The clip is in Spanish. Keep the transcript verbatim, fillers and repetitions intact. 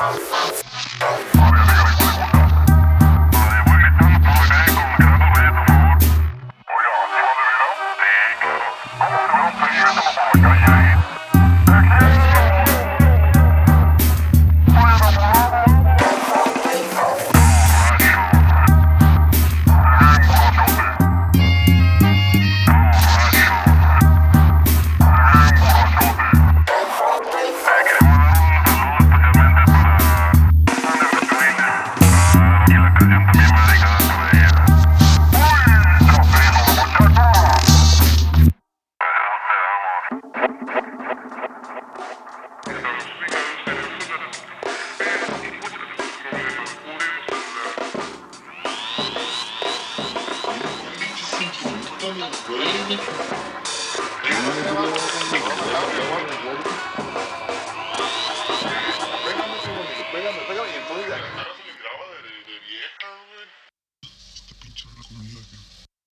Pégame, pégame y entonces... La cara se le graba de, de, de vieja, güey. Este pinche recomiendo.